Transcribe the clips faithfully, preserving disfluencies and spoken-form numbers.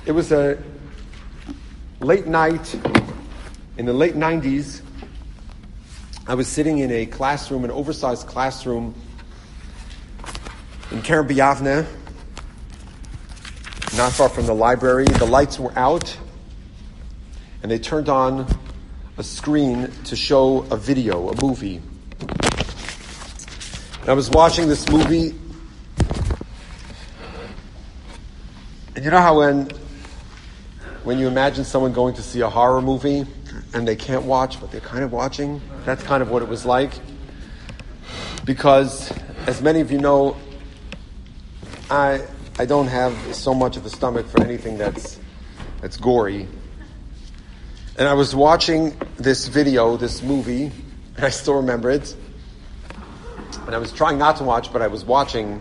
It was a late night in the late nineties. I was sitting in a classroom, an oversized classroom in Kerem B'Yavne, not far from the library. The lights were out, and they turned on a screen to show a video, a movie. And I was watching this movie, and you know how when when you imagine someone going to see a horror movie and they can't watch, but they're kind of watching? That's kind of what it was like. Because, as many of you know, I I don't have so much of a stomach for anything that's that's gory. And I was watching this video, this movie, and I still remember it. And I was trying not to watch, but I was watching.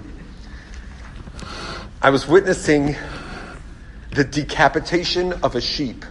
I was witnessing the decapitation of a sheep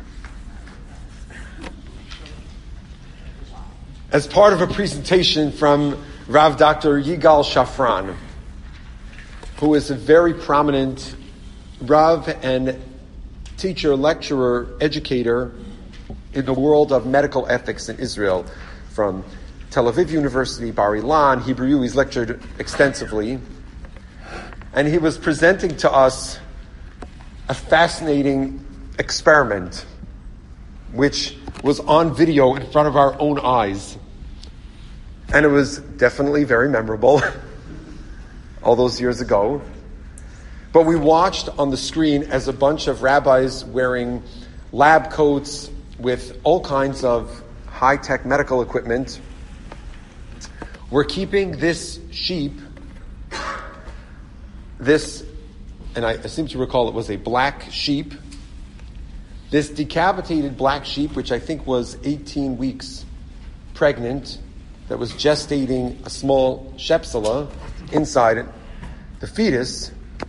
as part of a presentation from Rav Doctor Yigal Shafran, who is a very prominent Rav and teacher, lecturer, educator in the world of medical ethics in Israel, from Tel Aviv University, Bar Ilan, Hebrew U. He's lectured extensively. And he was presenting to us a fascinating experiment, which was on video in front of our own eyes. And it was definitely very memorable, all those years ago. But we watched on the screen as a bunch of rabbis wearing lab coats with all kinds of high-tech medical equipment were keeping this sheep, this, and I seem to recall it was a black sheep, this decapitated black sheep, which I think was eighteen weeks pregnant, that was gestating a small shepsela inside the fetus,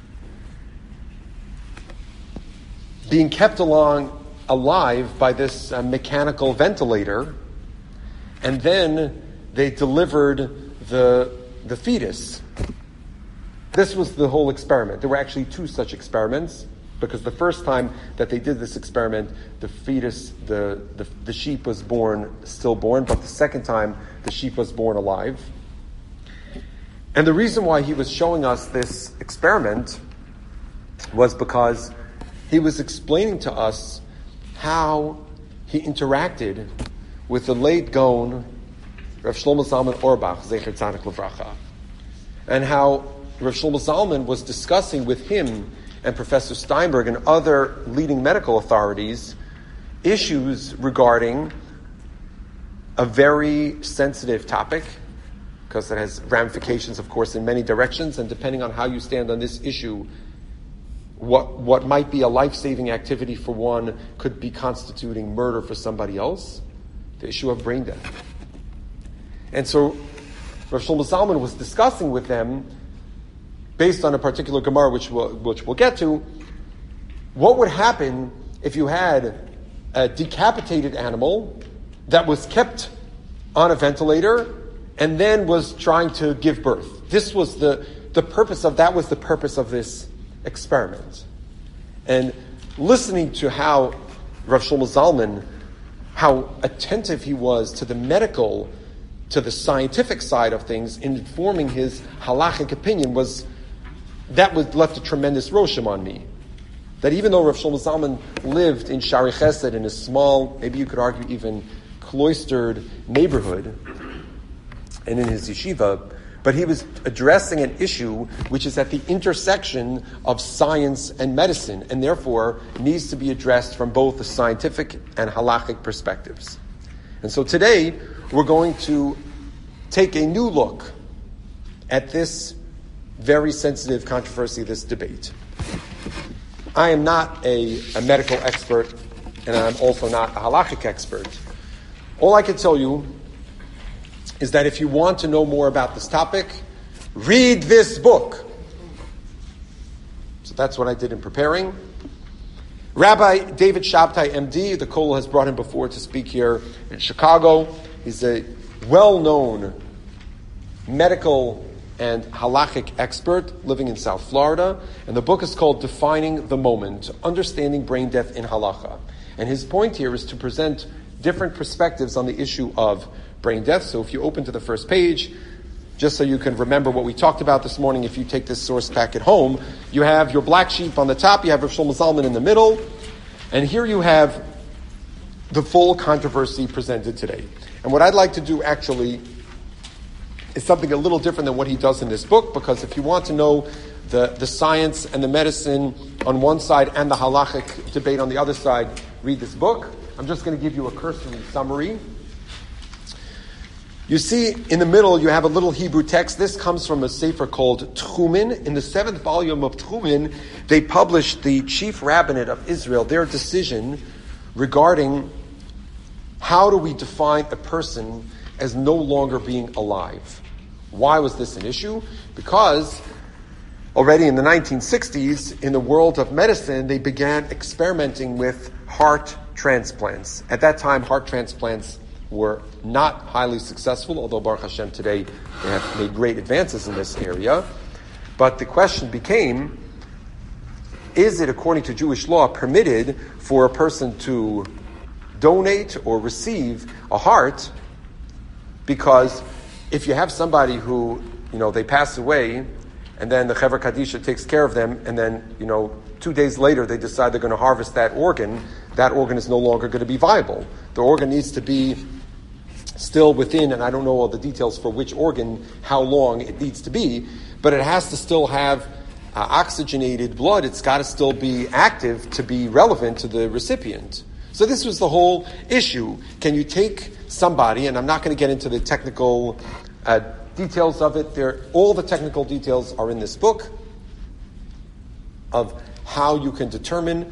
being kept along alive by this uh, mechanical ventilator, and then they delivered the the fetus. This was the whole experiment. There were actually two such experiments, because the first time that they did this experiment, the fetus, the, the, the sheep was born stillborn, but the second time, the sheep was born alive. And the reason why he was showing us this experiment was because he was explaining to us how he interacted with the late Gaon, Rav Shlomo Zalman Auerbach, Zecher Tzadik Livracha, and how Rav Shlomo Zalman was discussing with him and Professor Steinberg and other leading medical authorities issues regarding a very sensitive topic, because it has ramifications, of course, in many directions, and depending on how you stand on this issue, what what might be a life-saving activity for one could be constituting murder for somebody else, the issue of brain death. And so Rav Shlomo Zalman was discussing with them, based on a particular Gemara, which we'll, which we'll get to, what would happen if you had a decapitated animal that was kept on a ventilator and then was trying to give birth. This was the, the purpose of, that was the purpose of this experiment. And listening to how Rav Shlomo Zalman, how attentive he was to the medical, to the scientific side of things, in informing his halachic opinion, was that was left a tremendous roshem on me. That even though Rav Shlomo Zalman lived in Shari Chesed, in a small, maybe you could argue even cloistered neighborhood, and in his yeshiva, but he was addressing an issue which is at the intersection of science and medicine, and therefore needs to be addressed from both the scientific and halachic perspectives. And so today, we're going to take a new look at this very sensitive controversy, this debate. I am not a, a medical expert, and I'm also not a halachic expert. All I can tell you is that if you want to know more about this topic, read this book. So that's what I did in preparing. Rabbi David Shabtai, M D, the Kollel has brought him before to speak here in Chicago. He's a well-known medical and halachic expert living in South Florida. And the book is called Defining the Moment, Understanding Brain Death in Halacha. And his point here is to present different perspectives on the issue of brain death. So if you open to the first page, just so you can remember what we talked about this morning, if you take this source packet home, you have your black sheep on the top, you have Rav Shlomo Zalman in the middle, and here you have the full controversy presented today. And what I'd like to do actually is something a little different than what he does in this book, because if you want to know the, the science and the medicine on one side and the halachic debate on the other side, read this book. I'm just going to give you a cursory summary. You see, in the middle, you have a little Hebrew text. This comes from a sefer called Tchumen. In the seventh volume of Tchumen, they published the chief rabbinate of Israel, their decision regarding how do we define a person as no longer being alive. Why was this an issue? Because already in the nineteen sixties, in the world of medicine, they began experimenting with heart transplants. At that time, heart transplants were not highly successful, although Baruch Hashem today they have made great advances in this area. But the question became, is it, according to Jewish law, permitted for a person to donate or receive a heart? Because if you have somebody who, you know, they pass away, and then the Chevra Kadisha takes care of them, and then, you know, two days later they decide they're going to harvest that organ, that organ is no longer going to be viable. The organ needs to be still within, and I don't know all the details for which organ, how long it needs to be, but it has to still have uh, oxygenated blood. It's got to still be active to be relevant to the recipient. So this was the whole issue. Can you take somebody, and I'm not going to get into the technical uh, details of it. There, all the technical details are in this book of how you can determine.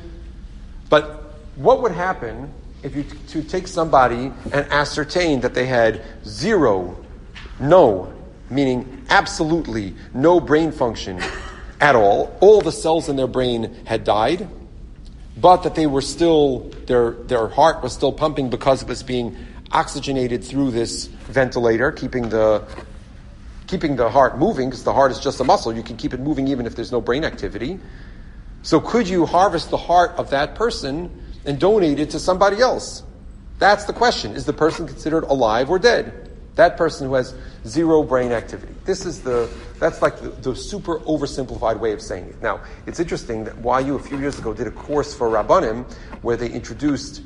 But what would happen if you t- to take somebody and ascertain that they had zero, no, meaning absolutely no brain function at all, all the cells in their brain had died, but that they were still, their their heart was still pumping because it was being oxygenated through this ventilator, keeping the keeping the heart moving, because the heart is just a muscle. You can keep it moving even if there's no brain activity. So could you harvest the heart of that person and donate it to somebody else? That's the question. Is the person considered alive or dead? That person who has zero brain activity. This is the, that's like the, the super oversimplified way of saying it. Now, it's interesting that Y U a few years ago did a course for Rabbanim where they introduced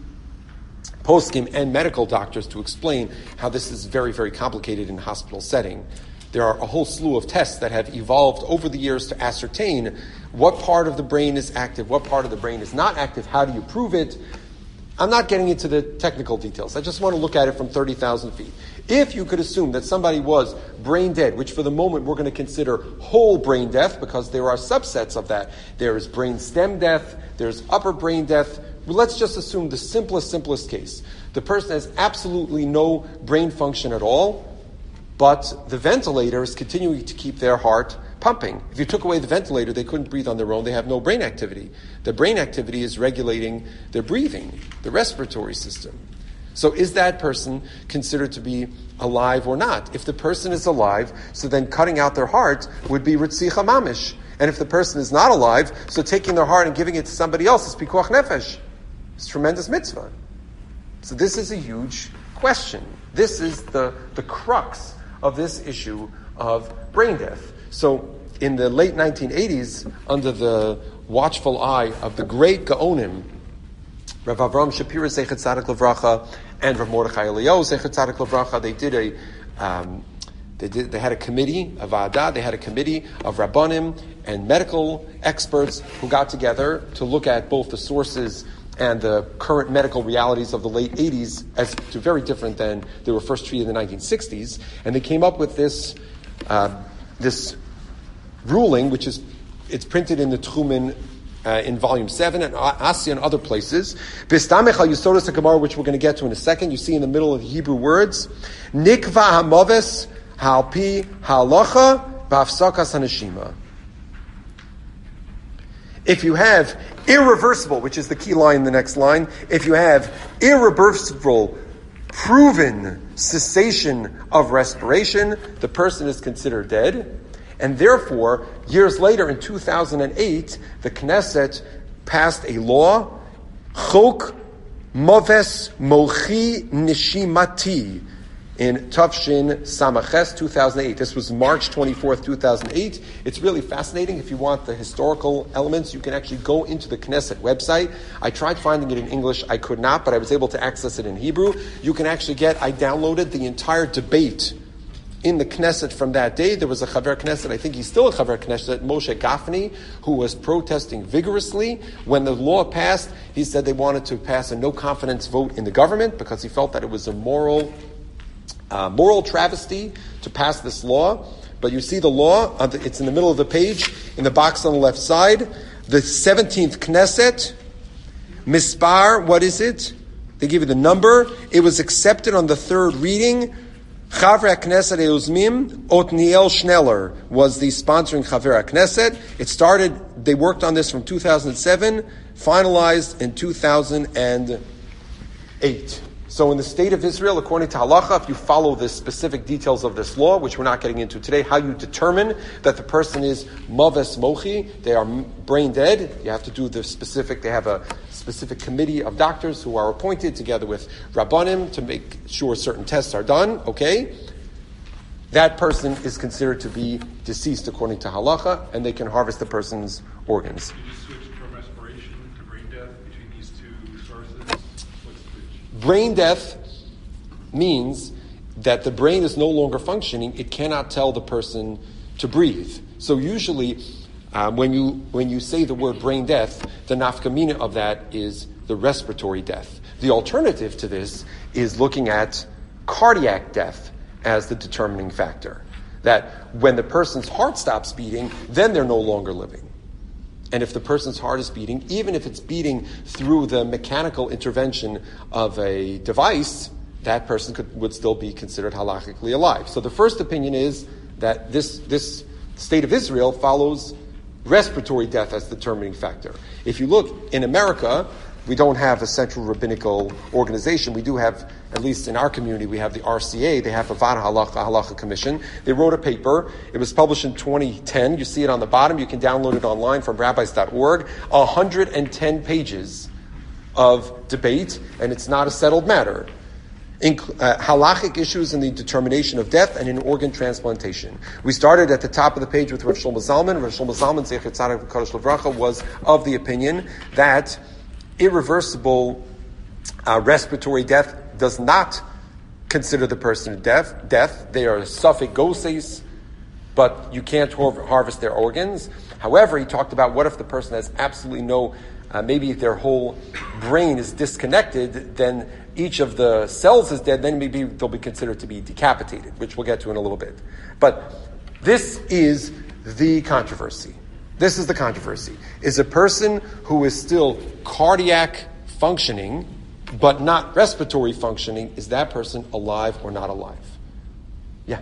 poskim and medical doctors to explain how this is very, very complicated in a hospital setting. There are a whole slew of tests that have evolved over the years to ascertain what part of the brain is active, what part of the brain is not active, how do you prove it. I'm not getting into the technical details. I just want to look at it from thirty thousand feet. If you could assume that somebody was brain dead, which for the moment we're going to consider whole brain death because there are subsets of that. There is brain stem death, there's upper brain death. Let's just assume the simplest, simplest case. The person has absolutely no brain function at all, but the ventilator is continuing to keep their heart pumping. If you took away the ventilator, they couldn't breathe on their own. They have no brain activity. The brain activity is regulating their breathing, the respiratory system. So is that person considered to be alive or not? If the person is alive, so then cutting out their heart would be ritzicha mamish. And if the person is not alive, so taking their heart and giving it to somebody else is pikuach nefesh. It's a tremendous mitzvah. So this is a huge question. This is the, the crux of this issue of brain death. So in the late nineteen eighties, under the watchful eye of the great Gaonim, Rav Avram Shapira Zechet Tzadik Levracha and Rav Mordechai Eliyahu Zechet Tzadik Levracha, they did a, um, they did, they had a committee, a va'adah, they had a committee of Rabbanim and medical experts who got together to look at both the sources and the current medical realities of the late eighties as to very different than they were first treated in the nineteen sixties. And they came up with this, uh, this ruling, which is, it's printed in the Tchumen uh, in volume seven and Asi and other places. Bistamech al Yisodos HaGemara, which we're going to get to in a second. You see in the middle of the Hebrew words, Nikva ha'moves ha'alpi ha'alocha ba'afsakas ha'neshima. If you have irreversible, which is the key line in the next line, if you have irreversible, proven cessation of respiration, the person is considered dead. And therefore, years later, in two thousand eight, the Knesset passed a law, Chok Moves Mochi Nishimati, in Tavshin Samaches two thousand eight. This was March twenty-fourth, two thousand eight. It's really fascinating. If you want the historical elements, you can actually go into the Knesset website. I tried finding it in English. I could not, but I was able to access it in Hebrew. You can actually get, I downloaded the entire debate in the Knesset from that day. There was a Chaver Knesset, I think he's still a Chaver Knesset, Moshe Gafni, who was protesting vigorously. When the law passed, he said they wanted to pass a no-confidence vote in the government because he felt that it was a moral Uh, moral travesty to pass this law. But you see the law, uh, it's in the middle of the page, in the box on the left side. The seventeenth Knesset, Mispar, what is it? They give you the number. It was accepted on the third reading. Chaver HaKnesset Euzmim, Otniel Schneller was the sponsoring Chaver HaKnesset. It started, they worked on this from two thousand seven, finalized in two thousand eight. So in the state of Israel, according to halacha, if you follow the specific details of this law, which we're not getting into today, how you determine that the person is maves mochi, they are brain dead, you have to do the specific, they have a specific committee of doctors who are appointed together with rabbanim to make sure certain tests are done, okay? That person is considered to be deceased according to halacha, and they can harvest the person's organs. Did you switch from respiration to brain death between these two sources? What's the Brain death means that the brain is no longer functioning. It cannot tell the person to breathe. So usually, um, when you when you say the word brain death, the nafkamina of that is the respiratory death. The alternative to this is looking at cardiac death as the determining factor. That when the person's heart stops beating, then they're no longer living. And if the person's heart is beating, even if it's beating through the mechanical intervention of a device, that person could, would still be considered halachically alive. So the first opinion is that this, this state of Israel follows respiratory death as the determining factor. If you look in America, we don't have a central rabbinical organization. We do have, at least in our community, we have the R C A. They have a Vada Halacha, Halacha Commission. They wrote a paper. It was published in twenty ten. You see it on the bottom. You can download it online from rabbis dot org. one hundred ten pages of debate, and it's not a settled matter. In, uh, halachic issues in the determination of death and in organ transplantation. We started at the top of the page with Rav Shlomo Zalman. Rav Shlomo Zalman, Zecher Tzadik V'Kadosh L'Vracha, was of the opinion that irreversible uh, respiratory death does not consider the person death. Death. They are suffix goses, but you can't har- harvest their organs. However, he talked about what if the person has absolutely no, uh, maybe their whole brain is disconnected, then each of the cells is dead, then maybe they'll be considered to be decapitated, which we'll get to in a little bit. But this is the controversy. This is the controversy. Is a person who is still cardiac functioning, but not respiratory functioning, is that person alive or not alive? Yeah.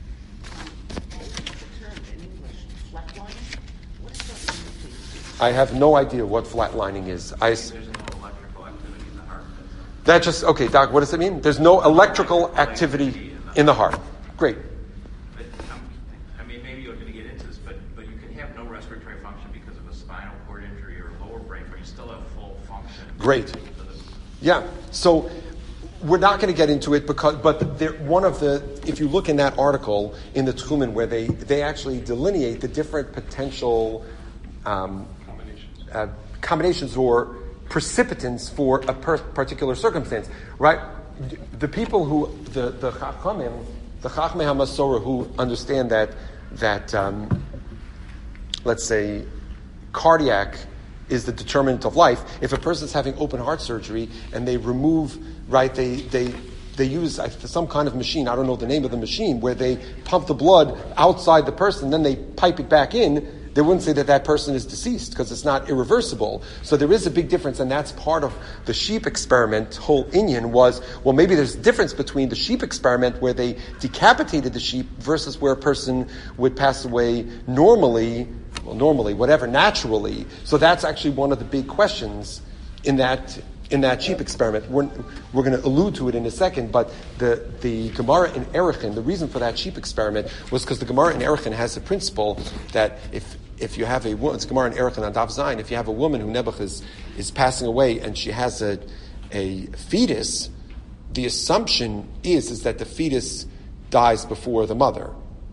I have no idea what flatlining is. I, There's no electrical activity in the heart. that just, okay, Doc, what does it mean? There's no electrical activity in the heart. Great. But, um, I mean, maybe you're going to get into this, but, but you can have no respiratory function because of a spinal cord injury or lower brain, but you still have full function. Great. Yeah. So we're not going to get into it because, but there, one of the, if you look in that article in the Tchumen where they, they actually delineate the different potential um, combinations. Uh, combinations or precipitants for a per- particular circumstance, right? The people who, the the Chachamim, the Chachmei HaMasorah who understand that, that um, let's say, cardiac is the determinant of life. If a person's having open heart surgery and they remove, right, they they they use some kind of machine, I don't know the name of the machine, where they pump the blood outside the person, then they pipe it back in, they wouldn't say that that person is deceased because it's not irreversible. So there is a big difference, and that's part of the sheep experiment. Whole Inyan was, well, maybe there's a difference between the sheep experiment where they decapitated the sheep versus where a person would pass away normally, well, normally, whatever, naturally. So that's actually one of the big questions in that in that sheep experiment. We're, we're going to allude to it in a second, but the, the Gemara in Erechim, the reason for that sheep experiment was because the Gemara in Erechim has a principle that if if you have a woman, it's Gemara in Erechim on Daf Zayin, if you have a woman who Nebuch is, is passing away and she has a, a fetus, the assumption is, is that the fetus dies before the mother.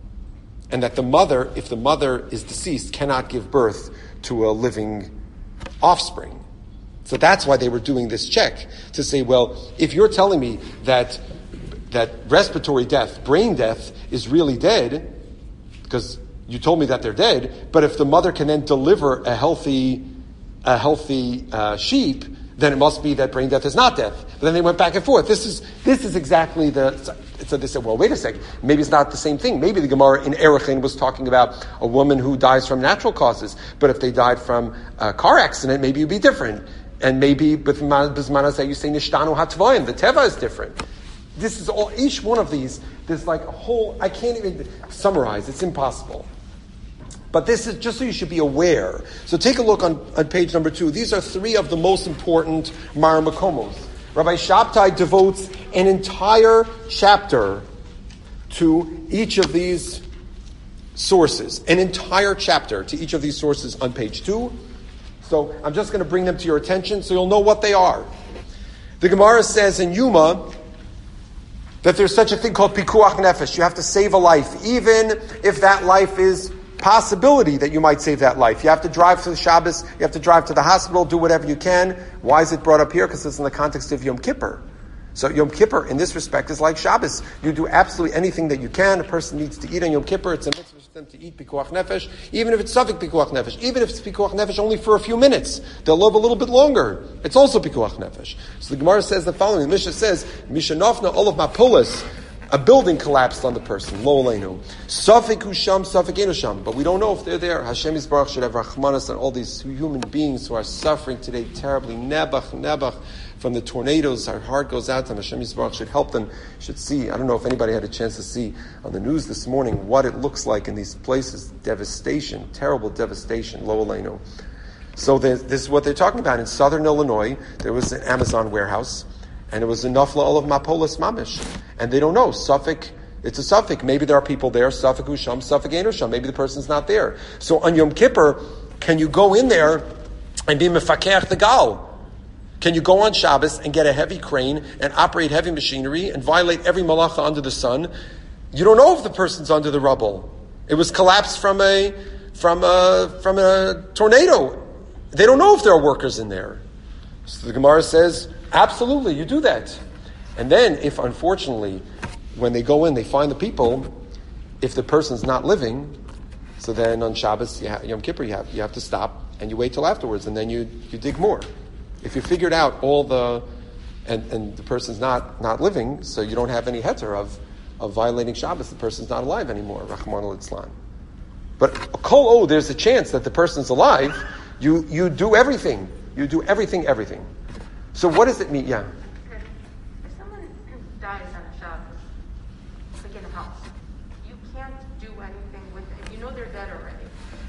And that the mother, if the mother is deceased, cannot give birth to a living offspring. So that's why they were doing this check, to say, well, if you're telling me that that respiratory death, brain death, is really dead, because you told me that they're dead, but if the mother can then deliver a healthy a healthy uh, sheep, then it must be that brain death is not death. But then they went back and forth. This is this is exactly the... So they said, well, wait a second. Maybe it's not the same thing. Maybe the Gemara in Erechim was talking about a woman who dies from natural causes. But if they died from a car accident, maybe it would be different. And maybe with Bismana you say Nishtanu HaTvoim. The Teva is different. This is all, each one of these, there's like a whole, I can't even summarize. It's impossible. But this is just so you should be aware. So take a look on, on page number two. These are three of the most important Mar Makomos. Rabbi Shabtai devotes an entire chapter to each of these sources. An entire chapter to each of these sources on page two. So I'm just going to bring them to your attention so you'll know what they are. The Gemara says in Yuma that there's such a thing called pikuach nefesh. You have to save a life, even if that life is possibility that you might save that life. You have to drive to the Shabbos, you have to drive to the hospital, do whatever you can. Why is it brought up here? Because it's in the context of Yom Kippur. So Yom Kippur, in this respect, is like Shabbos. You do absolutely anything that you can. A person needs to eat on Yom Kippur. It's a mitzvah for them to eat pikuach nefesh, even if it's safek pikuach nefesh, even if it's pikuach nefesh only for a few minutes. They'll live a little bit longer. It's also pikuach nefesh. So the Gemara says the following. The Mishnah says, Mishanofna olav mapolis. A building collapsed on the person. Lo aleinu. Safek usham, safek enusham. But we don't know if they're there. Hashem Yisbarach should have rachmanas on all these human beings who are suffering today terribly. Nebuch, nebuch. From the tornadoes, our heart goes out to them. Hashem Yisbarach should help them. Should see. I don't know if anybody had a chance to see on the news this morning what it looks like in these places. Devastation. Terrible devastation. Lo aleinu. So this is what they're talking about. In southern Illinois, there was an Amazon warehouse. And it was a nafla olav mapolis mamish. And they don't know. Suffolk, it's a Suffolk. Maybe there are people there. Suffolk usham, Suffolk ein usham. Maybe the person's not there. So on Yom Kippur, can you go in there and be mefakeach the gal? Can you go on Shabbos and get a heavy crane and operate heavy machinery and violate every malacha under the sun? You don't know if the person's under the rubble. It was collapsed from a from a from a tornado. They don't know if there are workers in there. So the Gemara says, absolutely, you do that. And then, if unfortunately, when they go in, they find the people, if the person's not living, so then on Shabbos, you ha- Yom Kippur, you have, you have to stop and you wait till afterwards, and then you, you dig more. If you figured out all the, and, and the person's not, not living, so you don't have any heter of, of violating Shabbos, the person's not alive anymore, Rahman al-Islam. But kol oh, there's a chance that the person's alive, you, you do everything. You do everything, everything. So what does it mean? Yeah. If someone dies on a Shabbos, like in a house, you can't do anything with it. You know they're dead already.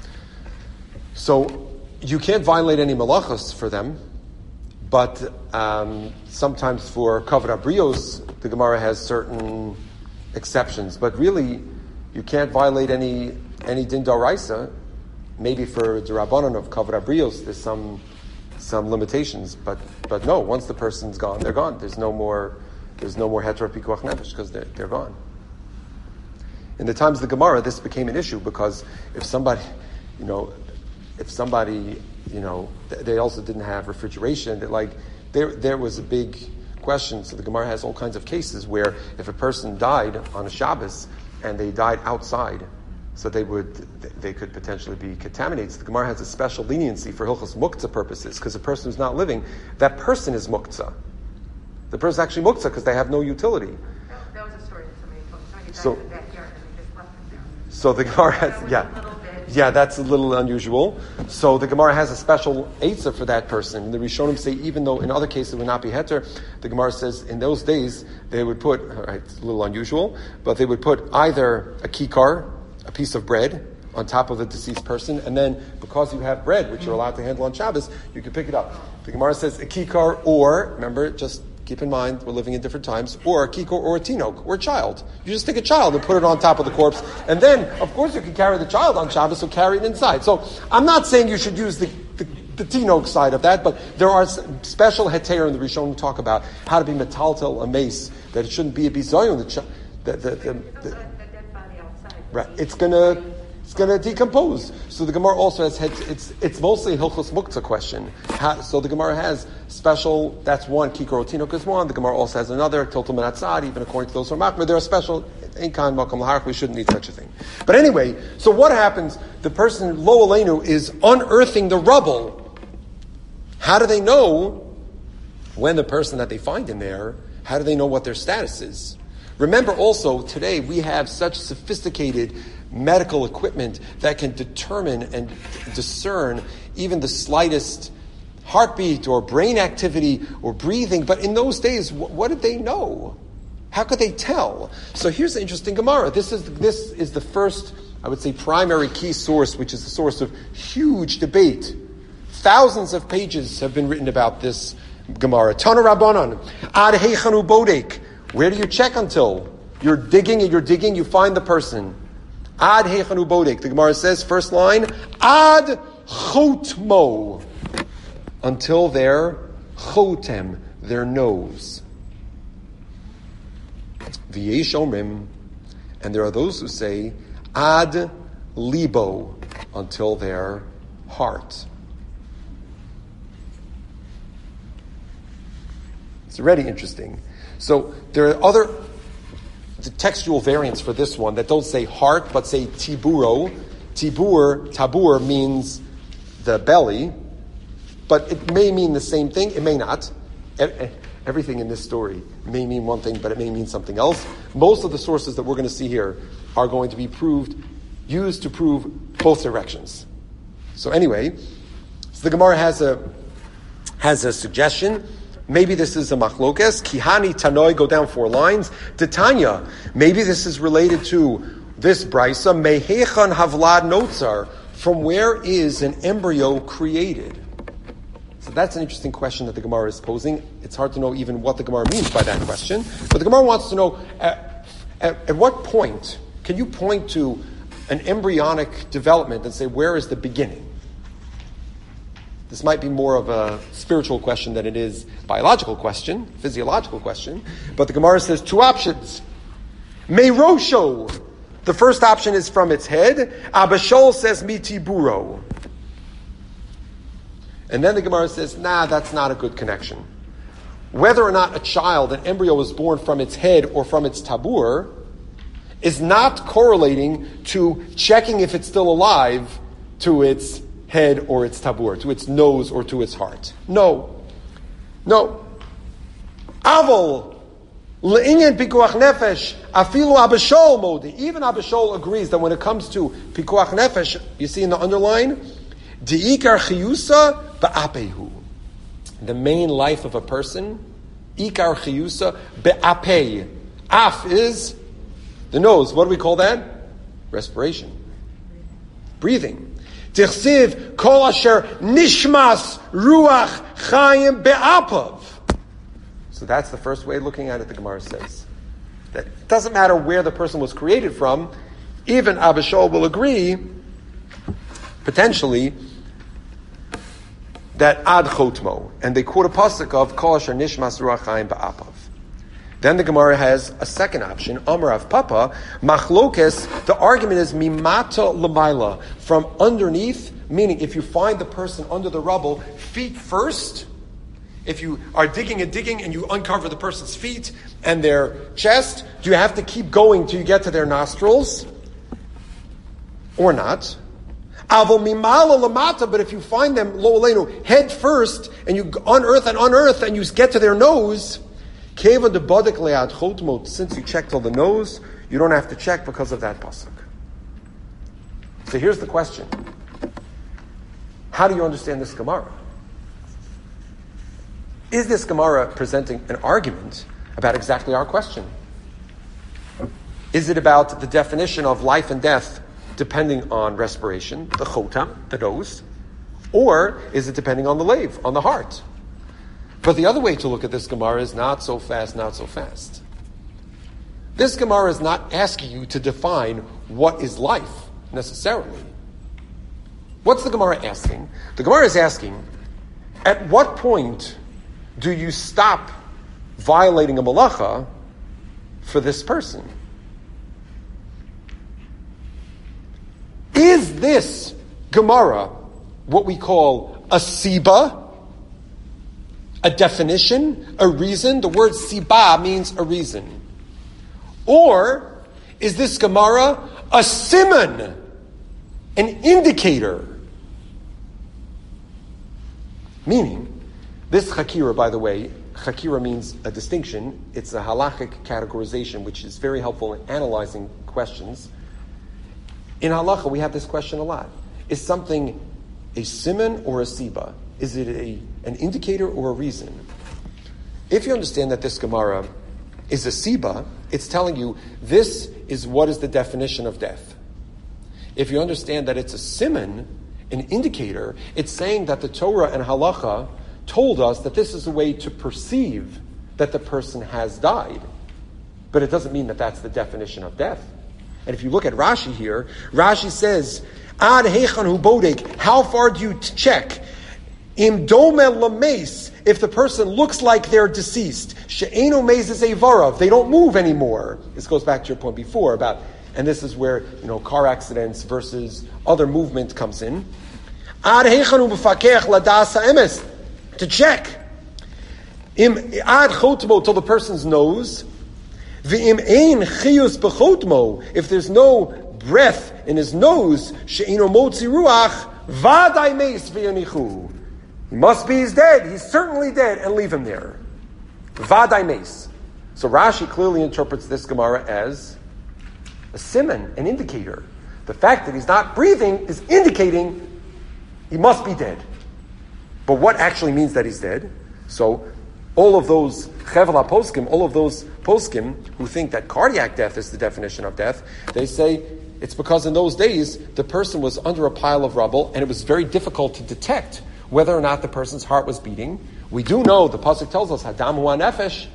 So you can't violate any malachos for them, but um, sometimes for kavod abrios, the Gemara has certain exceptions. But really, you can't violate any any din d'oraisa. Maybe for the rabbanon of kavod abrios, there's some. some limitations, but but no, once the person's gone, they're gone. There's no more there's no more heter pikuach nefesh because they're, they're gone. In the times of the Gemara, this became an issue because if somebody, you know, if somebody, you know, they also didn't have refrigeration, that like there there was a big question. So the Gemara has all kinds of cases where if a person died on a Shabbos and they died outside, so they would, they could potentially be contaminated. So the Gemara has a special leniency for Hilchos Muktzah purposes, because the person who's not living, that person is Muktzah. The person's actually Muktzah because they have no utility. That, that was a story that somebody told me. Somebody died So, in the backyard and they just left them there. So the Gemara has, yeah. Yeah, that's a little unusual. So the Gemara has a special eitzah for that person. The Rishonim say even though in other cases it would not be heter, the Gemara says in those days they would put, all right, it's a little unusual, but they would put either a kikar, a piece of bread, on top of the deceased person, and then because you have bread, which you're allowed to handle on Shabbos, you can pick it up. The Gemara says a kikar, or, remember, just keep in mind, we're living in different times, or a kikar or a tinok, or a child. You just take a child and put it on top of the corpse, and then, of course, you can carry the child on Shabbos, so carry it inside. So, I'm not saying you should use the, the, the tinok side of that, but there are special heter in the Rishon who talk about how to be metaltel, a mace, that it shouldn't be a bizoyon, the, the, the, the, the right, it's gonna, it's gonna decompose. So the Gemara also has, it's, it's mostly a Hilchos Muktzah question. How, so the Gemara has special, that's one, Kikar Tinok is one, the Gemara also has another, Tiltum and Atzad, even according to those who are Machmir, there are special, Einkan, Makam Laharach, we shouldn't need such a thing. But anyway, so what happens, the person, Lo Aleinu, is unearthing the rubble. How do they know when the person that they find in there, how do they know what their status is? Remember also, today we have such sophisticated medical equipment that can determine and discern even the slightest heartbeat or brain activity or breathing. But in those days, what, what did they know? How could they tell? So here's the interesting Gemara. This is, this is the first, I would say, primary key source, which is the source of huge debate. Thousands of pages have been written about this Gemara. Tana Rabbanan, Ad Heichanu Bodek. Where do you check until? You're digging and you're digging, you find the person. Ad Heichanu Bodek. The Gemara says, first line, Ad Chotmo. Until their Chotem, their nose. V'yesh Omrim. And there are those who say, Ad Libo. Until their heart. It's already interesting. So there are other the textual variants for this one that don't say heart, but say tiburo. Tibur, tabur means the belly, but it may mean the same thing. It may not. Everything in this story may mean one thing, but it may mean something else. Most of the sources that we're going to see here are going to be proved, used to prove both directions. So anyway, so the Gemara has a has a suggestion. Maybe this is a machlokes. Kihani tanoi, go down four lines. Titania, maybe this is related to this brisa. Mehechan havlad notzar, from where is an embryo created? So that's an interesting question that the Gemara is posing. It's hard to know even what the Gemara means by that question. But the Gemara wants to know, at, at, at what point can you point to an embryonic development and say, where is the beginning? This might be more of a spiritual question than it is biological question, physiological question. But the Gemara says two options. Meirosho. The first option is from its head. Abashol says mitiburo. And then the Gemara says, nah, that's not a good connection. Whether or not a child, an embryo, is born from its head or from its tabur is not correlating to checking if it's still alive to its head or its tabur, to its nose or to its heart. No. No. Avol, le'inyan pikuach nefesh, afilu abashol modi. Even Abashol agrees that when it comes to pikuach nefesh, you see in the underline, di'ikar chiyusa ba'apehu. The main life of a person, ikar chiyusa ba'apeh. Af is the nose. What do we call that? Respiration. Breathing. Tichsiv kol asher nishmas ruach chayim be'apav. So that's the first way of looking at it, the Gemara says. That it doesn't matter where the person was created from, even Abishol will agree, potentially, that ad chotmo. And they quote a pasuk of kol asher nishmas ruach chayim be'apav. Then the Gemara has a second option, Amar Av Papa, Machlokes, the argument is Mimata Lamaila, from underneath, meaning if you find the person under the rubble, feet first, if you are digging and digging and you uncover the person's feet and their chest, do you have to keep going till you get to their nostrils? Or not? Avo Mimala Lamata, but if you find them, Lo Aleinu, head first, and you unearth and unearth and you get to their nose, Keva de Bodek Lead Chotmot, since you checked till the nose, you don't have to check because of that pasuk. So here's the question. How do you understand this Gemara? Is this Gemara presenting an argument about exactly our question? Is it about the definition of life and death depending on respiration, the chotam, the nose, or is it depending on the lave, on the heart? But the other way to look at this Gemara is not so fast, not so fast. This Gemara is not asking you to define what is life, necessarily. What's the Gemara asking? The Gemara is asking, at what point do you stop violating a malacha for this person? Is this Gemara what we call a siba, a definition, a reason? The word siba means a reason. Or is this Gemara a siman, an indicator? Meaning, this chakira, by the way, chakira means a distinction. It's a halachic categorization, which is very helpful in analyzing questions. In halacha, we have this question a lot. Is something a siman or a siba? Is it a, an indicator or a reason? If you understand that this Gemara is a siba, it's telling you this is what is the definition of death. If you understand that it's a siman, an indicator, it's saying that the Torah and halacha told us that this is a way to perceive that the person has died. But it doesn't mean that that's the definition of death. And if you look at Rashi here, Rashi says, Ad heichan hu bodek, how far do you t- check? Im domel lameis, if the person looks like they're deceased. She'eno mezes evarav, they don't move anymore. This goes back to your point before about, and this is where, you know, car accidents versus other movement comes in. Ad heichan hu b'fakech ladas ha'emes, to check. Im ad chotmo, till the person's nose. V'im ein chiyus b'chotmo, if there's no breath in his nose, she'eno motzi ruach, vaday meis v'yanichu. He must be, he's dead. He's certainly dead, and leave him there. Vaday meis. So Rashi clearly interprets this Gemara as a siman, an indicator. The fact that he's not breathing is indicating he must be dead. But what actually means that he's dead? So all of those Chevel HaPoskim, all of those poskim who think that cardiac death is the definition of death, they say it's because in those days the person was under a pile of rubble and it was very difficult to detect whether or not the person's heart was beating. We do know, the pasuk tells us, Hadam hu nefesh.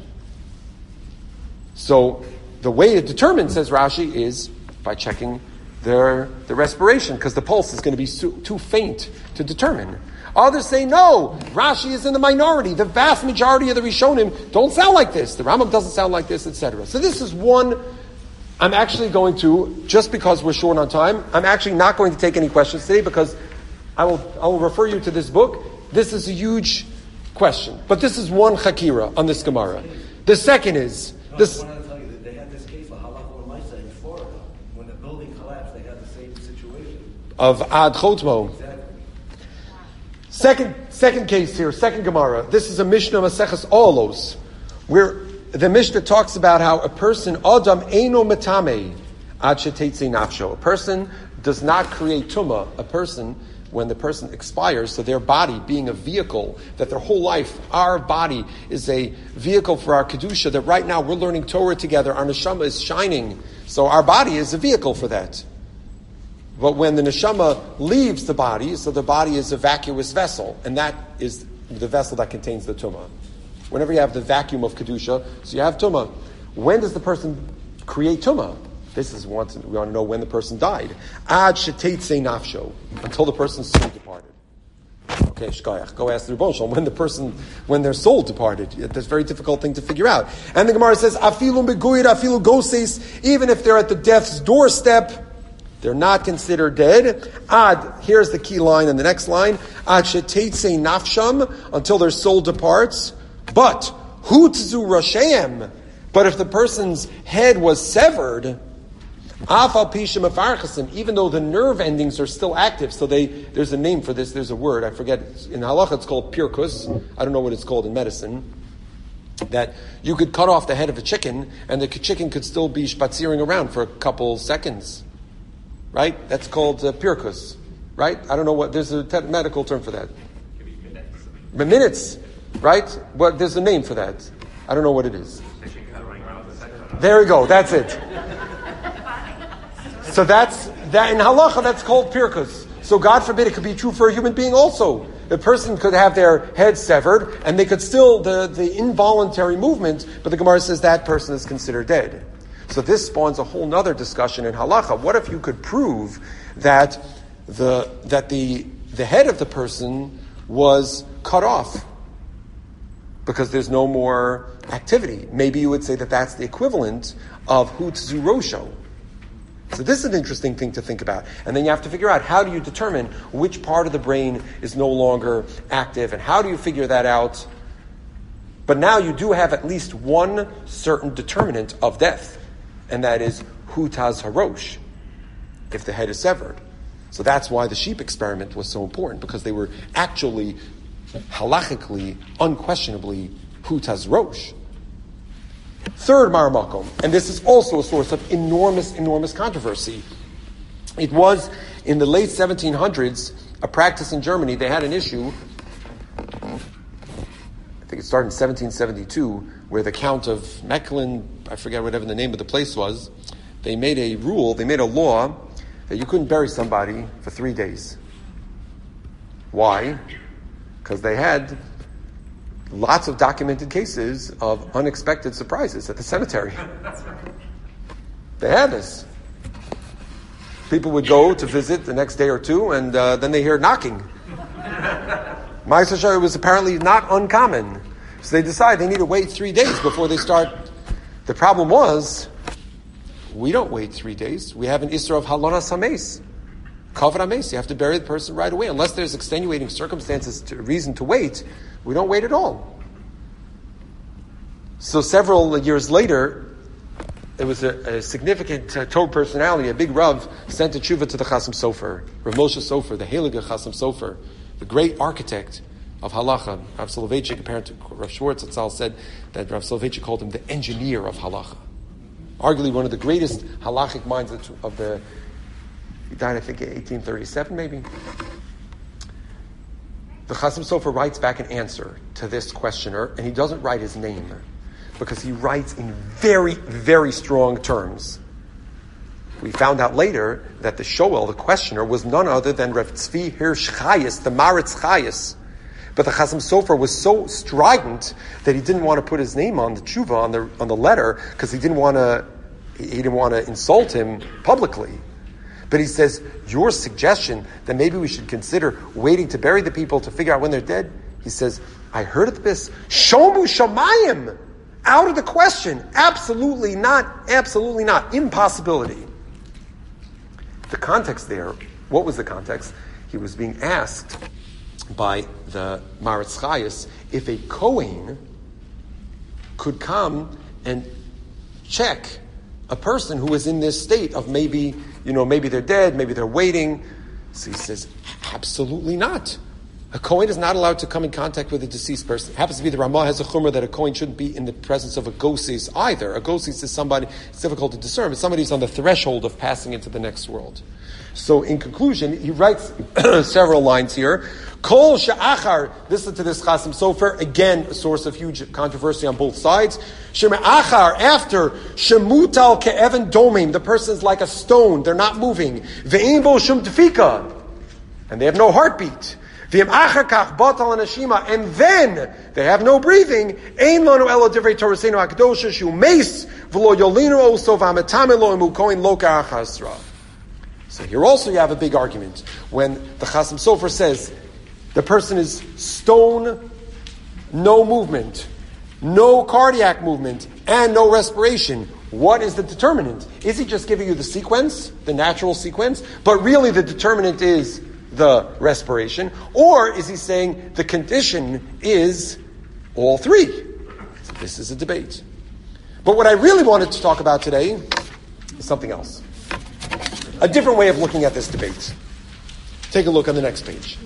So the way to determine, says Rashi, is by checking their the respiration, because the pulse is going to be su- too faint to determine. Others say, no, Rashi is in the minority. The vast majority of the Rishonim don't sound like this. The Rambam doesn't sound like this, et cetera. So this is one, I'm actually going to, just because we're short on time, I'm actually not going to take any questions today because I will I will refer you to this book. This is a huge question. But this is one chakira on this Gemara. The second is, this. I want to tell you that they had this case of Halacha L'Maisa in Florida. When the building collapsed, they had the same situation. Of Ad Chotmo. Exactly. Second, second case here, second Gemara. This is a Mishnah Maseches Olos, where the Mishnah talks about how a person, Adam Eino Metame, Ad Sheteitze Nafsho. A person does not create Tumah. A person, when the person expires, so their body being a vehicle, that their whole life, our body is a vehicle for our Kedusha, that right now we're learning Torah together, our Neshama is shining, so our body is a vehicle for that. But when the neshama leaves the body, so the body is a vacuous vessel, and that is the vessel that contains the tumah. Whenever you have the vacuum of kedusha, so you have tumah. When does the person create tumah? This is once we want to know when the person died. Ad sheteitze nafsho, until the person's soul departed. Okay, shkoyach. Go ask the Rebbe Shalom when the person, when their soul departed. That's a very difficult thing to figure out. And the Gemara says, afilu beguid, afilu goses, even if they're at the death's doorstep, they're not considered dead. Ad, here's the key line in the next line. Ad sheteitze nafsham, until their soul departs. But, hutzu rasheim, but if the person's head was severed, afal pishim afarchasim, even though the nerve endings are still active, so they, there's a name for this, there's a word, I forget, in halacha it's called pirkus, I don't know what it's called in medicine, that you could cut off the head of a chicken, and the chicken could still be spatziering around for a couple seconds. Right? That's called uh, pirkus. Right? I don't know what, there's a te- medical term for that. Minutes. Minutes. Right? Well, there's a name for that. I don't know what it is. There we go. That's it. So that's that in halacha that's called pirkus. So God forbid it could be true for a human being also. A person could have their head severed and they could still, the, the involuntary movement, but the Gemara says that person is considered dead. So this spawns a whole nother discussion in halacha. What if you could prove that the that the the head of the person was cut off because there's no more activity? Maybe you would say that that's the equivalent of hutzu rosho. So this is an interesting thing to think about. And then you have to figure out, how do you determine which part of the brain is no longer active, and how do you figure that out? But now you do have at least one certain determinant of death, and that is hutaz harosh, if the head is severed. So that's why the sheep experiment was so important, because they were actually, halachically, unquestionably, hutaz rosh. Third maramakom, and this is also a source of enormous, enormous controversy. It was in the late seventeen hundreds, a practice in Germany. They had an issue, I think it started in seventeen seventy-two, where the Count of Mechlin, I forget whatever the name of the place was, they made a rule, they made a law that you couldn't bury somebody for three days. Why? Because they had lots of documented cases of unexpected surprises at the cemetery. They had this. People would go to visit the next day or two, and uh, then they hear knocking. Ma'aseh, it was apparently not uncommon. So they decide they need to wait three days before they start. The problem was, we don't wait three days. We have an Isra of Halonas HaMeis. Kavod HaMeis. You have to bury the person right away. Unless there's extenuating circumstances, to, reason to wait, we don't wait at all. So several years later, there was a, a significant uh, Torah personality, a big Rav, sent a tshuva to the Chasam Sofer, Rav Moshe Sofer, the Heilige Chasam Sofer, the great architect of halacha. Rav Soloveitchik, apparently Rav Schwartz Atzal said that Rav Soloveitchik called him the engineer of halacha. Arguably one of the greatest halachic minds of the, he died I think in eighteen thirty-seven maybe. The Chasam Sofer writes back an answer to this questioner, and he doesn't write his name, because he writes in very, very strong terms. We found out later that the Shoel, the questioner, was none other than Rav Tzvi Hirsch Chayes, the Maritz Chayes. But the Chasam Sofer was so strident that he didn't want to put his name on the tshuva, on the on the letter, because he didn't want to he didn't want to insult him publicly. But he says, your suggestion that maybe we should consider waiting to bury the people to figure out when they're dead, he says, I heard of this. Shomu Shamayim! Out of the question. Absolutely not. Absolutely not. Impossibility. The context there, what was the context? He was being asked by the Maritz Chayes if a Kohen could come and check a person who was in this state of maybe, you know, maybe they're dead, maybe they're waiting. So he says, absolutely not. A Kohen is not allowed to come in contact with a deceased person. It happens to be the Ramah has a chumrah that a Kohen shouldn't be in the presence of a gosis either. A gosis is somebody, it's difficult to discern, but somebody who's on the threshold of passing into the next world. So in conclusion, he writes several lines here. Kol she'achar, listen to this Chasam Sofer, again a source of huge controversy on both sides. She'achar, after, shemutal ke'evan domim, the person's like a stone, they're not moving. Ve'im bo shum tefika, and they have no heartbeat. And then they have no breathing. So here also you have a big argument. When the Chasam Sofer says the person is stone, no movement, no cardiac movement, and no respiration, what is the determinant? Is he just giving you the sequence, the natural sequence? But really the determinant is the respiration, or is he saying the condition is all three? So this is a debate. But what I really wanted to talk about today is something else. A different way of looking at this debate. Take a look on the next page.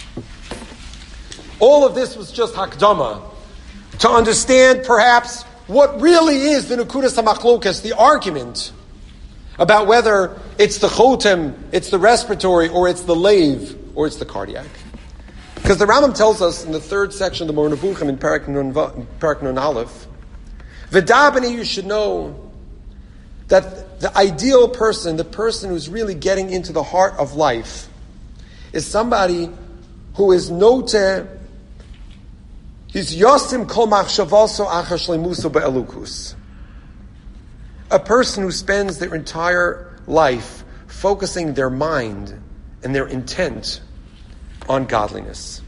All of this was just hakdama to understand perhaps what really is the Nukudas HaMachlokas, the argument about whether it's the chotem, it's the respiratory, or it's the lave, or it's the cardiac. Because the Rambam tells us in the third section of the Moreh Nevuchim in Perek Nun Aleph, V'dabani, you should know that the ideal person, the person who's really getting into the heart of life, is somebody who is note, he's yosim kol machshavaso achar shleimuso be'elukus. A person who spends their entire life focusing their mind and their intent on godliness.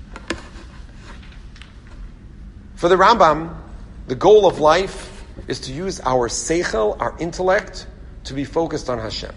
For the Rambam, the goal of life is to use our seichel, our intellect, to be focused on Hashem.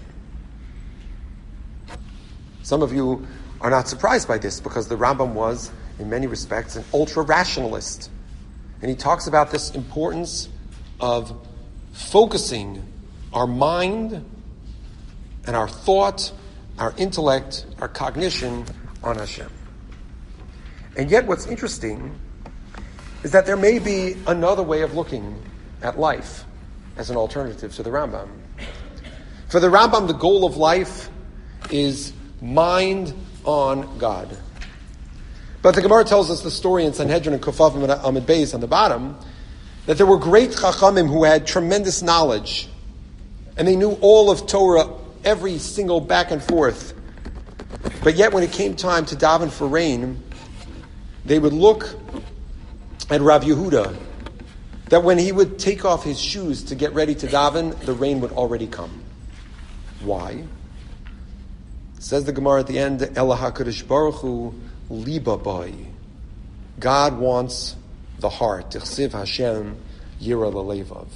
Some of you are not surprised by this because the Rambam was, in many respects, an ultra-rationalist. And he talks about this importance of focusing our mind and our thought, our intellect, our cognition on Hashem. And yet what's interesting is that there may be another way of looking at life as an alternative to the Rambam. For the Rambam, the goal of life is mind on God. But the Gemara tells us the story in Sanhedrin and Kufavim and Amid Beis on the bottom, that there were great Chachamim who had tremendous knowledge, and they knew all of Torah, every single back and forth. But yet when it came time to daven for rain, they would look at Rav Yehuda, that when he would take off his shoes to get ready to daven, the rain would already come. Why? Says the Gemara at the end, Ela HaKadosh Baruch Hu liba bai. God wants the heart. Tichsiv Hashem yira lelevav.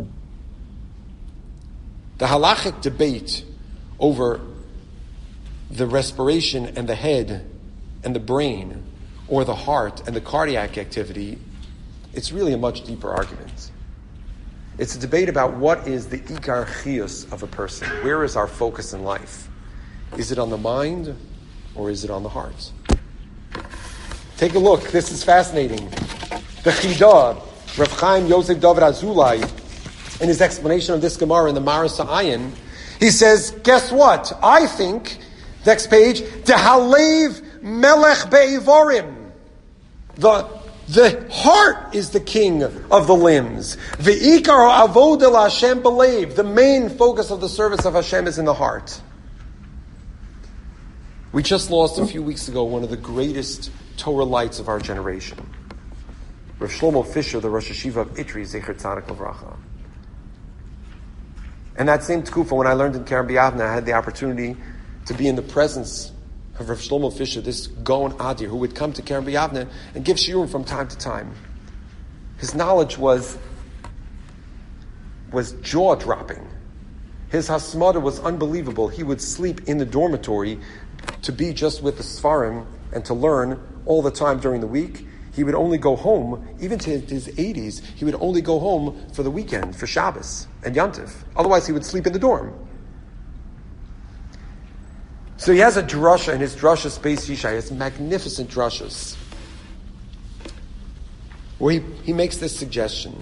The halachic debate over the respiration and the head and the brain, or the heart and the cardiac activity, it's really a much deeper argument. It's a debate about what is the ikar chiyus of a person. Where is our focus in life? Is it on the mind or is it on the heart? Take a look. This is fascinating. The Chidah, Rav Chaim Yosef David Azulai, in his explanation of this Gemara in the Maris Ayin, he says, guess what? I think, next page, Dehalev Melech Be'ivorim. The The heart is the king of the limbs. Ve'ikar avodah Hashem belev. The main focus of the service of Hashem is in the heart. We just lost a few weeks ago one of the greatest Torah lights of our generation, Rav Shlomo Fisher, the Rosh Hashiva of Itri, Zecher Tzadik Livracha. And that same tkufa, when I learned in Kerem B'Yavne, I had the opportunity to be in the presence of Rav Shlomo Fisher, this Gaon Adir, who would come to Kerem B'Yavne and give shiurim from time to time. His knowledge was, was jaw-dropping. His hasmada was unbelievable. He would sleep in the dormitory to be just with the Sfarim and to learn all the time during the week. He would only go home, even to his eighties, he would only go home for the weekend, for Shabbos and Yantif. Otherwise, he would sleep in the dorm. So he has a drasha in his drasha Space Yishai. He has magnificent drashas where he, he makes this suggestion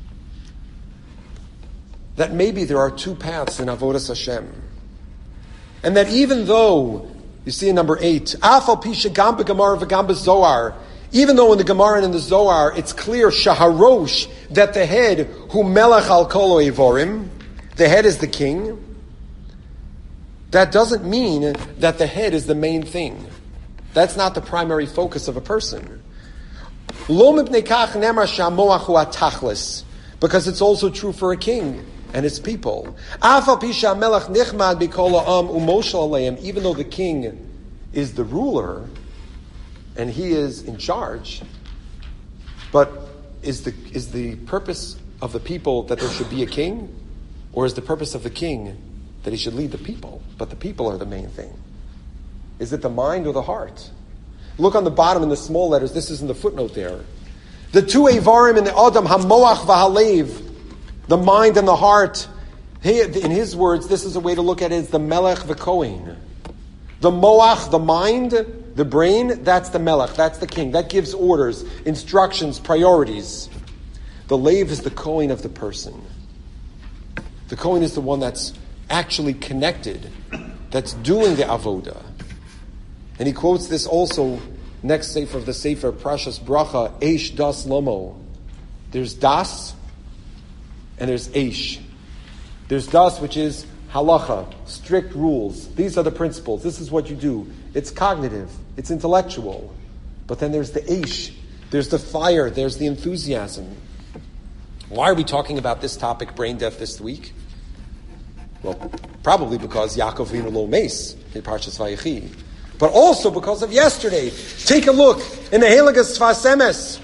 that maybe there are two paths in Avodas Hashem. And that even though, you see in number eight, Afal Pisha Gamba Gemara V'Gamba Zohar, even though in the Gemara and in the Zohar it's clear, Shaharosh, that the head, Hu Melech Al Kolo Evorim, the head is the king, that doesn't mean that the head is the main thing. That's not the primary focus of a person. Lo mipnei kach nemar shamoach hu atachlis, because it's also true for a king and his people. Afal pi shamelech nichmad b'kol ha'am umoshel aleim, even though the king is the ruler and he is in charge, but is the is the purpose of the people that there should be a king, or is the purpose of the king that he should lead the people, but the people are the main thing? Is it the mind or the heart? Look on the bottom in the small letters. This is in the footnote there. The two Evarim in the Adam, Hamoach v'Halev, the mind and the heart. He, in his words, this is a way to look at it as the Melech v'Kohen. The Moach, the mind, the brain, that's the Melech, that's the king. That gives orders, instructions, priorities. The Lev is the Kohen of the person. The Kohen is the one that's actually connected, that's doing the avoda. And he quotes this also next sefer of the sefer Prashas Bracha, Eish Das Lomo. There's Das and there's Eish. There's das, which is halacha, strict rules. These are the principles. This is what you do. It's cognitive. It's intellectual. But then there's the eish. There's the fire. There's the enthusiasm. Why are we talking about this topic, brain death, this week? Well, probably because Yaakov Avinu lo meis in Parshas Vayechi, but also because of yesterday. Take a look in the Helagas Sfas Emes.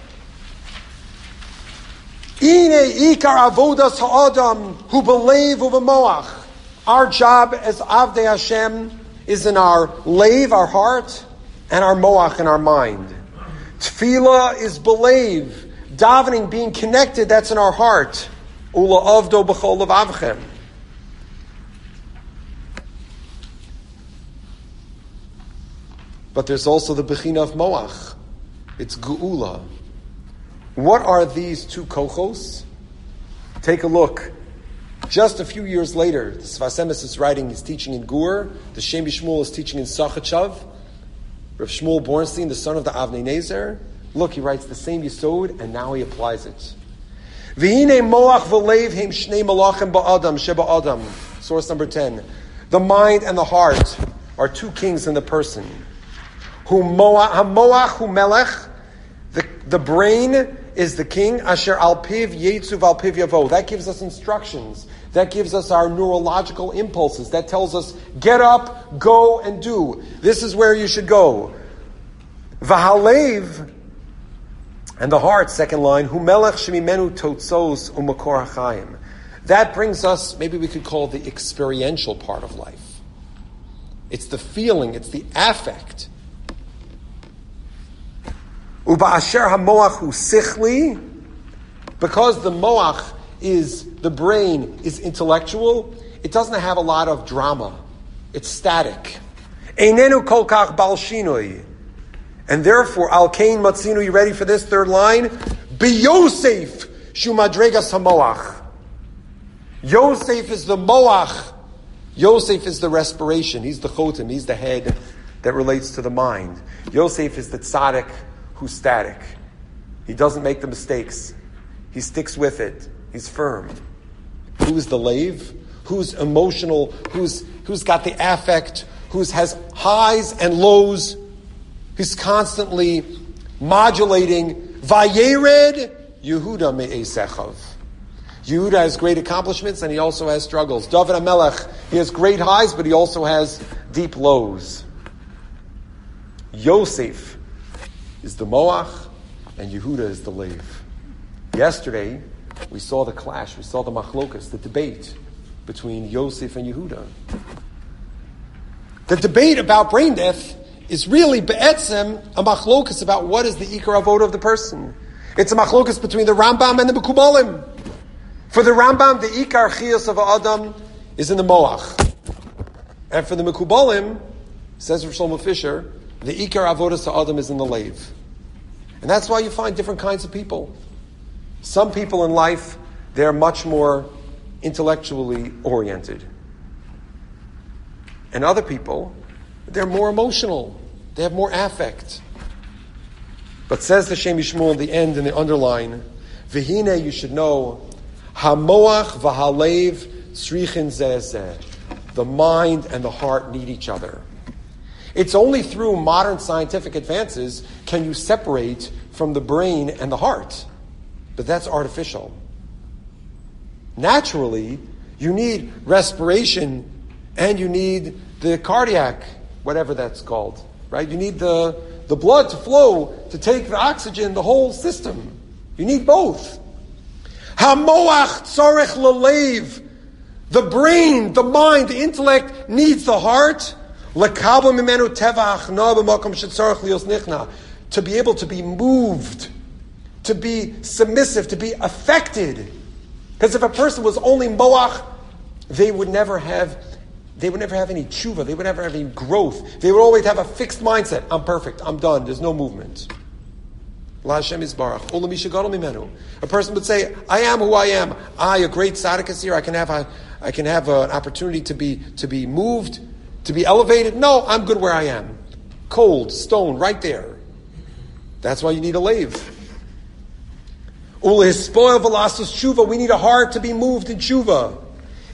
Ine ikar avodas ha'adam hu belev u'v'moach. Our job as Avdei Hashem is in our lev, our heart, and our moach, in our mind. Tefillah is belev. Davening, being connected, that's in our heart. Ula avdo b'chol levavchem. But there's also the bechina of moach. It's geula. What are these two kochos? Take a look. Just a few years later, the Sfas Emes is writing, he's teaching in Gur, the Shem Shmuel is teaching in Sachachav, Rav Shmuel Bornstein, the son of the Avnei Nezer. Look, he writes the same Yisod, and now he applies it. V'hine moach v'lev hem shnei malachim ba'adam sheba adam. Source number ten. The mind and the heart are two kings in the person. Hu moach, ha-moach hu melech. The, the brain is the king. Asher al piv yetzuv al piv yavo. That gives us instructions. That gives us our neurological impulses. That tells us, get up, go, and do. This is where you should go. V'halev, and the heart, second line, hu melech shemimenu totzos u'makor hachayim. That brings us, maybe we could call the experiential part of life. It's the feeling, it's the affect. Uba'asher ha-moach hu sichli, because the moach is, the brain is intellectual, it doesn't have a lot of drama. It's static. Einenu kol kach bal shinui. And therefore, al kain matzinu, you ready for this third line? Be Yosef shu madregas ha-moach. Yosef is the moach. Yosef is the respiration. He's the chotem. He's the head that relates to the mind. Yosef is the tzaddik who's static. He doesn't make the mistakes. He sticks with it. He's firm. Who's the lave? Who's emotional? Who's who's got the affect? Who's has highs and lows? Who's constantly modulating. Vayered Yehuda me'esechav. Yehuda has great accomplishments and he also has struggles. David HaMelech, he has great highs, but he also has deep lows. Yosef is the Moach, and Yehuda is the Lev. Yesterday, we saw the clash, we saw the machlokas, the debate between Yosef and Yehuda. The debate about brain death is really be'etzem a machlokas about what is the ikar avoda of the person. It's a machlokas between the Rambam and the Mekubalim. For the Rambam, the ikar chiyas of Adam is in the Moach. And for the Mekubalim, says Rav Shlomo Fisher, the ikar avodas to Adam is in the Lev. And that's why you find different kinds of people. Some people in life, they're much more intellectually oriented. And other people, they're more emotional. They have more affect. But says the Shem Yishmuel in the end, in the underline, V'hine, you should know, Hamoach v'halev tzrichin zeh zeh. The mind and the heart need each other. It's only through modern scientific advances can you separate from the brain and the heart. But that's artificial. Naturally, you need respiration and you need the cardiac, whatever that's called, right? You need the, the blood to flow, to take the oxygen, the whole system. You need both. Hamoach tzorech lelev. The brain, the mind, the intellect needs the heart. Lekabel mimenu teva achna b'makom shetzorech lios nichna. To be able to be moved, to be submissive, to be affected. Because if a person was only moach, they would never have, they would never have any tshuva. They would never have any growth. They would always have a fixed mindset. I'm perfect. I'm done. There's no movement. La Hashem Yisbarach. Olam yishagadol mimenu. A person would say, I am who I am. I, a great tzaddik, is here. I can have a, I can have an opportunity to be to be moved, to be elevated. No, I'm good where I am. Cold, stone, right there. That's why you need a lave. Ula hispoil velasus tshuva. We need a heart to be moved in tshuva.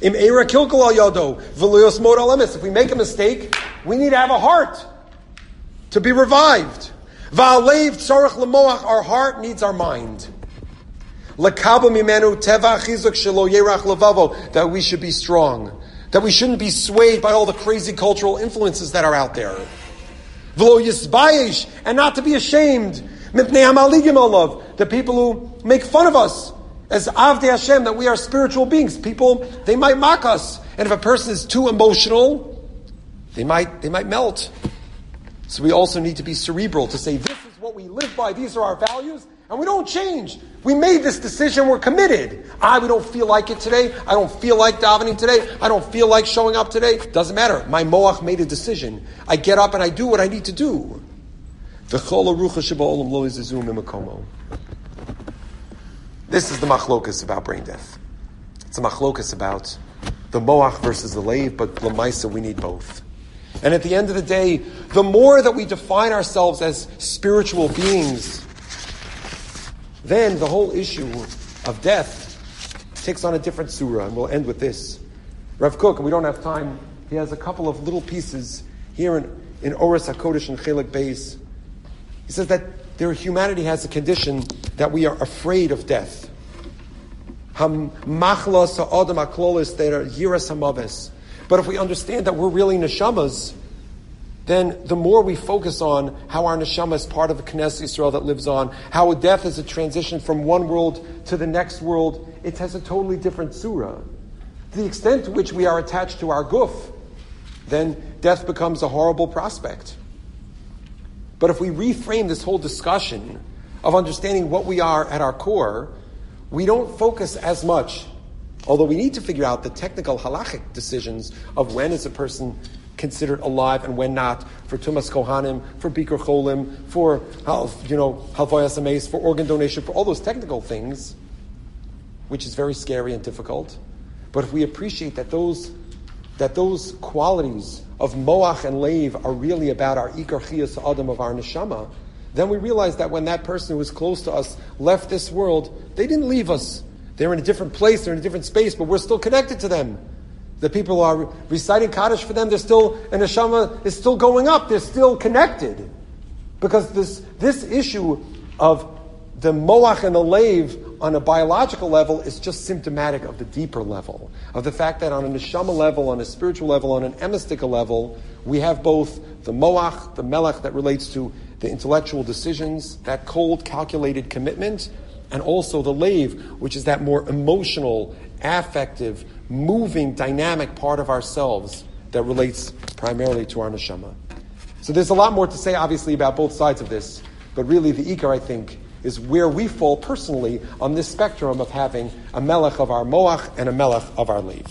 Im eira kilkal al yado, v'lo yosmod al emes. If we make a mistake, we need to have a heart to be revived. Va'alev tzarech lemoach, our heart needs our mind. Lekabel mimenu teva chizuk shelo yerach levavo, that we should be strong, that we shouldn't be swayed by all the crazy cultural influences that are out there. V'lo yisbayish, and not to be ashamed. Mipnei hamaligim olav, the people who make fun of us as Avdei Hashem, that we are spiritual beings. People, they might mock us, and if a person is too emotional, they might they might melt. So we also need to be cerebral, to say, this is what we live by, these are our values, and we don't change. We made this decision, we're committed. I, we don't feel like it today, I don't feel like davening today, I don't feel like showing up today. Doesn't matter. My moach made a decision. I get up and I do what I need to do. This is the machlokas about brain death. It's a machlokas about the moach versus the leiv, but l'maisa, we need both. And at the end of the day, the more that we define ourselves as spiritual beings, then the whole issue of death takes on a different surah. And we'll end with this. Rav Kook, and we don't have time, he has a couple of little pieces here in, in Oros HaKodesh and Chelik Beis. He says that their humanity has a condition that we are afraid of death. Ham-machlas ha'adam ha'klolis, they are yiras hamaves. But if we understand that we're really neshamas, then the more we focus on how our neshama is part of the Knesset Yisrael that lives on, how death is a transition from one world to the next world, it has a totally different surah. To the extent to which we are attached to our guf, then death becomes a horrible prospect. But if we reframe this whole discussion of understanding what we are at our core, we don't focus as much, although we need to figure out the technical halachic decisions of when is a person considered alive and when not, for Tumas Kohanim, for Bikur Cholim, for, you know, Halvayas Ames, for organ donation, for all those technical things, which is very scary and difficult. But if we appreciate that those that those qualities of Moach and Leiv are really about our Ikar Chiyas Adam of our Neshama, then we realize that when that person who was close to us left this world, they didn't leave us. They're in a different place, they're in a different space, but we're still connected to them. The people who are reciting Kaddish for them, they're still, and Neshama is still going up, they're still connected. Because this this issue of the Moach and the Leiv on a biological level is just symptomatic of the deeper level, of the fact that on a Neshama level, on a spiritual level, on an emistika level, we have both the Moach, the Melech that relates to the intellectual decisions, that cold, calculated commitment, and also the Leiv, which is that more emotional, affective, moving, dynamic part of ourselves that relates primarily to our neshama. So there's a lot more to say, obviously, about both sides of this, but really the ikar, I think, is where we fall personally on this spectrum of having a melech of our moach and a melech of our leiv.